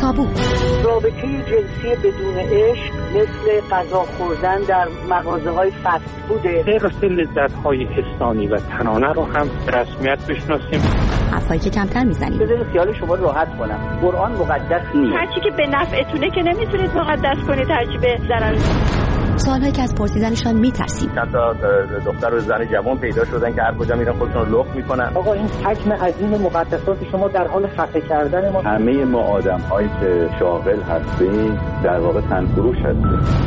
تابو. رابطه جنسی بدون عشق مثل غذا خوردن در مغازه‌های فست فوده. غیر لذت‌های حسانی و تنانه رو هم رسمیت بشناسیم. حرفایی که کمتر میزنیم. بذارید خیال شما راحت کنم. قرآن مقدس نیست. هرچی که به نفعتونه که نمیتونید مقدس کنید، هرچی به ضرر. سوالایی که از پرسیدنشان میترسیم. چند تا دختر و زن جوان پیدا شدن که هر کجا میرن خودشون رو لخت میکنن. آقا این حجم عظیم مقدسات شما در حال خفه کردن ما. همه ما آدم‌هایی که شاغل هستیم در واقع تنفروش هستیم.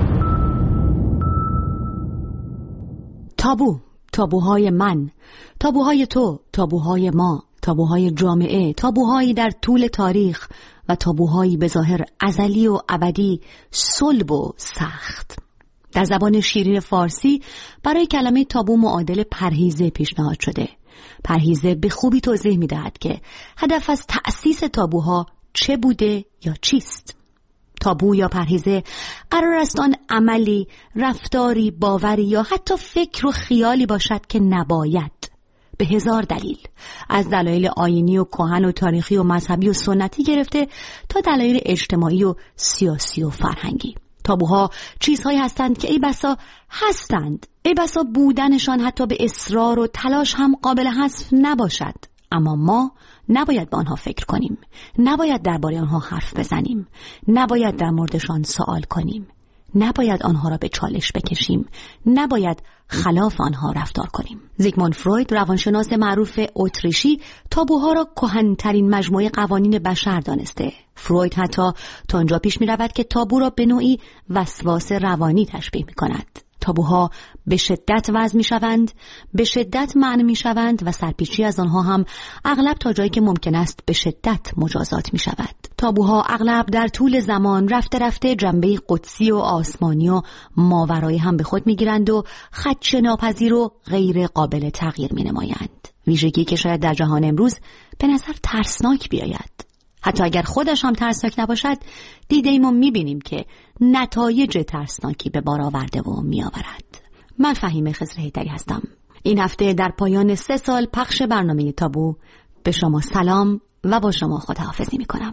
تابو، تابوهای من، تابوهای تو، تابوهای ما، تابوهای جامعه، تابوهایی در طول تاریخ و تابوهایی به ظاهر ازلی و ابدی، صلب و سخت. در زبان شیرین فارسی برای کلمه تابو معادل پرهیزه پیشنهاد شده. پرهیزه به خوبی توضیح می‌دهد که هدف از تأسیس تابوها چه بوده یا چیست. تابو یا پرهیزه قرار است آن عملی، رفتاری، باوری یا حتی فکر و خیالی باشد که نباید، به هزار دلیل، از دلایل آیینی و کهن و تاریخی و مذهبی و سنتی گرفته تا دلایل اجتماعی و سیاسی و فرهنگی. تابوها چیزهایی هستند که ای بسا هستند، ای بسا بودنشان حتی به اصرار و تلاش هم قابل حذف نباشد، اما ما نباید به آنها فکر کنیم، نباید درباره آنها حرف بزنیم، نباید در موردشان سوال کنیم، نباید آنها را به چالش بکشیم، نباید خلاف آنها رفتار کنیم. زیگموند فروید، روانشناس معروف اتریشی، تابوها را کهن‌ترین مجموعه قوانین بشر دانسته. فروید حتی تا آنجا پیش می‌رود که تابو را به نوعی وسواس روانی تشبیه می‌کند. تابوها به شدت وضع می‌شوند، به شدت معنی می‌شوند و سرپیچی از آنها هم اغلب تا جایی که ممکن است به شدت مجازات می‌شود. تابوها اغلب در طول زمان رفته رفته جنبه قدسی و آسمانی و ماورایی هم به خود می‌گیرند و خدشه‌ناپذیر و غیر قابل تغییر می‌نمایند. ویژگی که شاید در جهان امروز به نظر ترسناک بیاید. حتی اگر خودش هم ترسناک نباشد، دیده ایم و می‌بینیم که نتایج ترسناکی به بار آورده و می‌آورد. من فهیمه خضر حیدری هستم. این هفته در پایان 3 سال پخش برنامه تابو به شما سلام و با شما خداحافظی می‌کنم.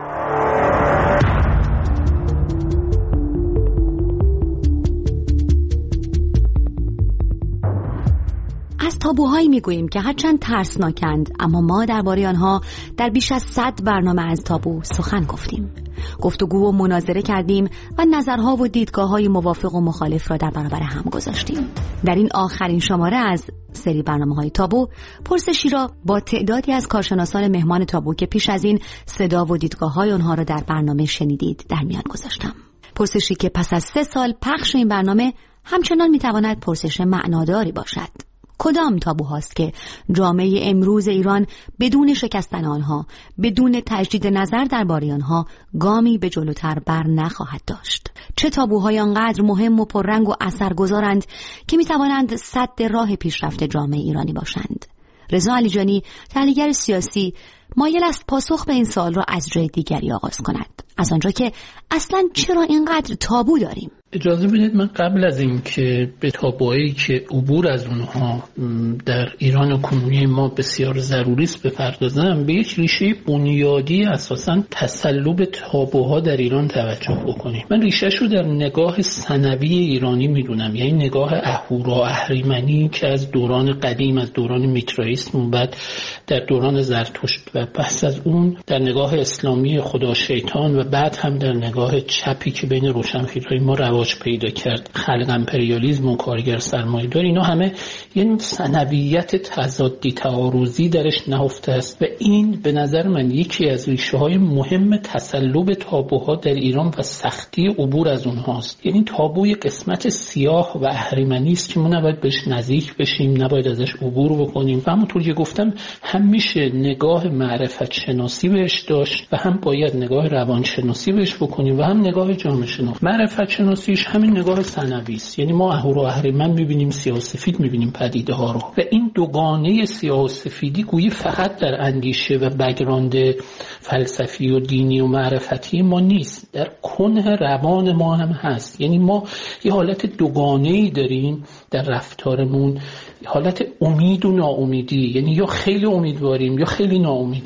از تابوهایی میگوییم که هرچند ترسناکند، اما ما درباره آنها در بیش از 100 برنامه از تابو سخن گفتیم. گفتگو و مناظره کردیم و نظرها و دیدگاه‌های موافق و مخالف را در برابر هم گذاشتیم. در این آخرین شماره از سری برنامه‌های تابو، پرسشی را با تعدادی از کارشناسان مهمان تابو که پیش از این صدا و دیدگاه‌های آنها را در برنامه شنیدید در میان گذاشتم. پرسشی که پس از 3 سال پخش این برنامه همچنان میتواند پرسش معناداری باشد. کدام تابوهاست که جامعه امروز ایران بدون شکستن آنها، بدون تجدید نظر درباره آنها گامی به جلوتر بر نخواهد داشت؟ چه تابوهای آنقدر مهم و پررنگ و اثرگذارند که میتوانند سد راه پیشرفت جامعه ایرانی باشند؟ رضا علیجانی، تحلیلگر سیاسی، مایل است پاسخ به این سوال را از جای دیگری آغاز کند، از آنجا که اصلاً چرا اینقدر تابو داریم؟ اجازه بدید من قبل از این که به تابوهایی که عبور از اونها در ایران کنونی ما بسیار ضروری است بپردازم، به یک ریشه بنیادی اساساً تسلب تابوها در ایران توجه بکنیم. من ریشه‌اش رو در نگاه ثانوی ایرانی میدونم، یعنی نگاه اهورا اهریمنی که از دوران قدیم، از دوران میترائیسم و بعد در دوران زرتشت و پس از اون در نگاه اسلامی خدا شیطان و بعد هم در نگاه چپی که بین روشنفکرای ما رواج پیدا کرد، خلق امپریالیسم و کارگر سرمایه‌دار، اینا همه یعنی ثانویت تضادی تعارضی درش نهفته است و این به نظر من یکی از ریشه‌های مهم تسلب تابوها در ایران و سختی عبور از اونهاست. یعنی تابوی قسمت سیاه و اهریمنی است که ما نباید بهش نزدیک بشیم، نباید ازش عبور بکنیم و همونطور که گفتم هم میشه نگاه معرفت شناسی بهش داشت و هم باید نگاه روانشناسی بهش بکنیم و هم نگاه جامعه شناسی. معرفت شناسیش همین نگاه ثانوی است، یعنی ما اهورا اهریمن می‌بینیم، سیاه و سفید می‌بینیم پدیده ها رو و این دوگانه سیاه و سفیدی گویی فقط در اندیشه و بک‌گراند فلسفی و دینی و معرفتی ما نیست، در کنه روان ما هم هست. یعنی ما یه حالت دوگانه‌ای داریم در رفتارمون، حالت امید و ناامیدی، یعنی یا خیلی امیدواریم یا خیلی ناامیدیم.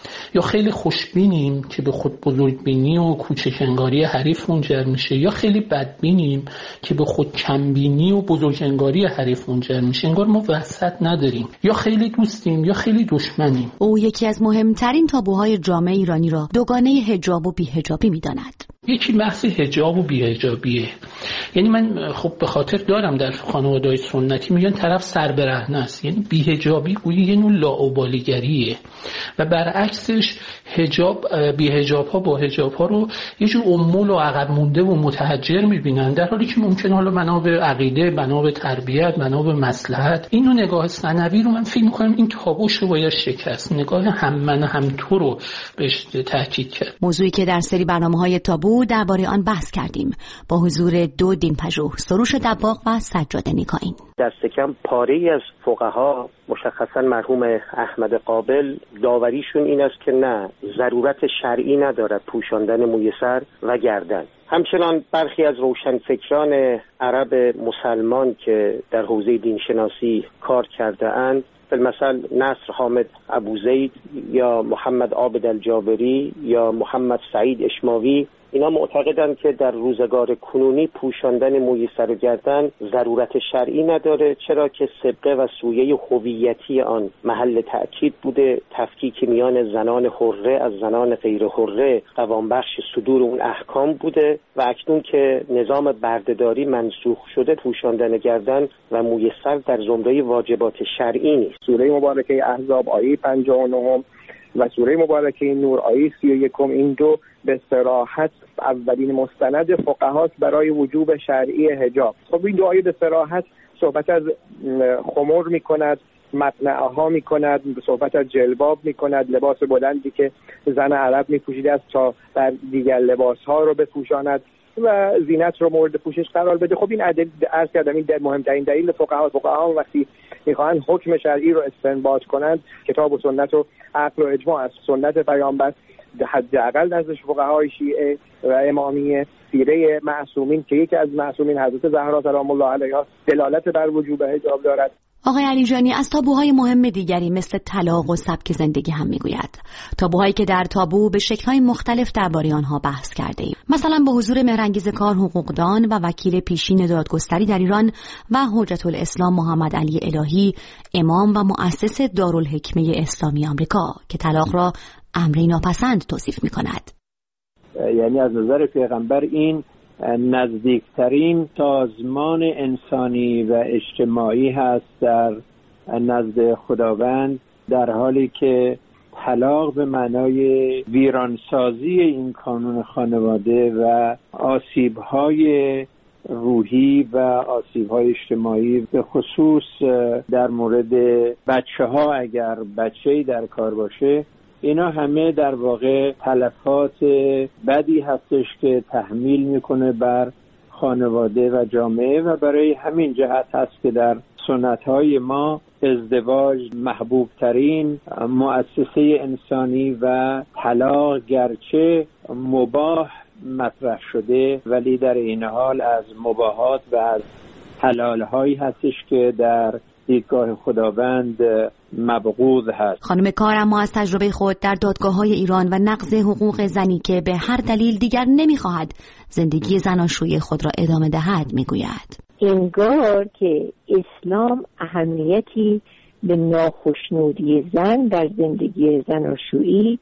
یا خیلی خوشبینیم که به خود بزرگبینی و کوچک‌انگاری حریف منجر میشه، یا خیلی بدبینیم که به خود کمبینی و بزرگ‌انگاری حریف منجر میشه. انگار ما وسط نداریم، یا خیلی دوستیم یا خیلی دشمنیم. او یکی از مهمترین تابوهای جامعه ایرانی را دوگانه حجاب و بی‌حجابی می‌داند. یکی بحث حجاب و بی‌حجابیه. یعنی من خب به خاطر دارم در خانواده‌های سنتی میگن طرف سربرهنه است، یعنی بی‌حجابی گویی یه نوع لاابالیگریه و برعکسش حجاب بی‌حجاب‌ها با حجاب‌ها رو یه جور امول و عقب مونده و متحجر می‌بینن، در حالی که ممکنه حالا بنا به عقیده، بنا به تربیت، بنا به مصلحت این نوع نگاه ثانوی رو من فکر می‌کنم این تابوش رو باید شکست، نگاه هم من هم تو رو بهش تاکید کرد. موضوعی که در سری برنامه‌های تابو درباره آن بحث کردیم با حضور دو دین‌پژوه، سروش دباغ و سجاد نیکاین. دست کم پاره‌ای از فقها، مشخصا مرحوم احمد قابل، داوریشون این است که نه، ضرورت شرعی ندارد پوشاندن موی سر و گردن. همچنان برخی از روشنفکران عرب مسلمان که در حوزه دینشناسی کار کرده اند، مثلا نصر حامد ابوزید یا محمد عابد الجابری یا محمد سعید اشماوی، اینا معتقدند که در روزگار کنونی پوشاندن موی سر و گردن ضرورت شرعی نداره، چرا که سبقه و سویه هویتی آن محل تأکید بوده، تفکیک میان زنان حره از زنان غیر حره قوامبخش صدور اون احکام بوده و اکنون که نظام بردهداری منسوخ شده، پوشاندن گردن و موی سر در زمره واجبات شرعی نیست. سوره مبارکه احزاب آیه 59 و سوره مبارکه نور آیه 31 این دو به صراحت اولین مستند فقهاست برای وجوب شرعی حجاب. خب این دو آیه به صراحت صحبت از خمر می‌کند، مقنعه ها می‌کند، صحبت از جلباب می‌کند، لباس بلندی که زن عرب می‌پوشیده است تا در دیگر لباس‌ها رو بپوشاند و زینت رو مورد پوشش قرار بده. خب این عرض کردم این مهمترین دلیل فقها وقتی میخوان حکم شرعی رو استنباط کنند، کتاب و سنت و عقل و اجماع از سنت پیامبر حداقل نزد فقهای شیعه و امامیه، سیره معصومین که یکی از معصومین حضرت زهرا سلام الله علیها دلالت بر وجوب حجاب دارد. آقای علیجانی از تابوهای مهم دیگری مثل طلاق و سبک زندگی هم میگوید. تابوهایی که در تابو به شکل‌های مختلف درباره آنها بحث کرده ایم. مثلا با حضور مهرانگیز کار حقوقدان و وکیل پیشین دادگستری در ایران و حجت الاسلام محمد علی الهی، امام و مؤسس دارالحکمه اسلامی آمریکا، که طلاق را امری ناپسند توصیف می‌کند. یعنی از نظر پیغمبر این نزدیکترین سازمان انسانی و اجتماعی هست در نزد خداوند، در حالی که طلاق به معنای ویرانسازی این کانون خانواده و آسیب‌های روحی و آسیب‌های اجتماعی، به خصوص در مورد بچه‌ها اگر بچه‌ای در کار باشه، اینا همه در واقع تلفات بدی هستش که تحمیل میکنه بر خانواده و جامعه و برای همین جهت هست که در سنت‌های ما ازدواج محبوب ترین مؤسسه انسانی و طلاق گرچه مباح مطرح شده ولی در این حال از مباحات و از حلال‌هایی هستش که در دیدگاه خداوند مبغوض هست. خانم کار اما از تجربه خود در دادگاه‌های ایران و نقض حقوق زنی که به هر دلیل دیگر نمی‌خواهد زندگی زناشویی خود را ادامه دهد میگوید. انگار که اسلام اهمیتی به ناخشنودی زن در زندگی زناشویی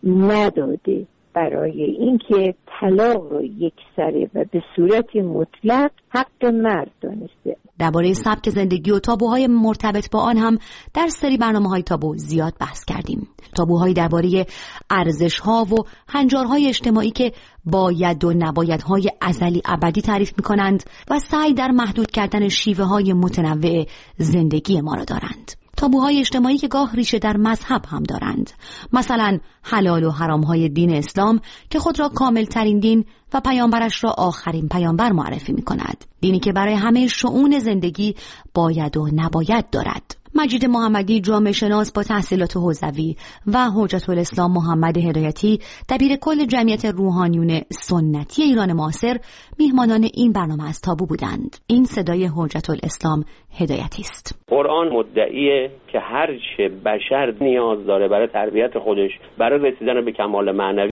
نداده، برای اینکه طلاق رو یکسره و به صورت مطلق حق مرد دانسته. درباره سبک زندگی و تابوهای مرتبط با آن هم در سری برنامه‌های تابو زیاد بحث کردیم. تابوهایی درباره ارزش‌ها و هنجارهای اجتماعی که باید و نبایدهای ازلی ابدی تعریف می‌کنند و سعی در محدود کردن شیوه‌های متنوع زندگی ما را دارند. تابوهای اجتماعی که گاه ریشه در مذهب هم دارند، مثلا حلال و حرامهای دین اسلام که خود را کامل ترین دین و پیامبرش را آخرین پیامبر معرفی می کند، دینی که برای همه شؤون زندگی باید و نباید دارد. مجید محمدی جامعه شناس با تحصیلات حوزوی و حجت الاسلام محمد هدایتی دبیر کل جمعیت روحانیون سنتی ایران معاصر میهمانان این برنامه از تابو بودند. این صدای حجت الاسلام هدایتی است. قرآن مدعیه که هر چه بشر نیاز داره برای تربیت خودش، برای رسیدن به کمال معنوی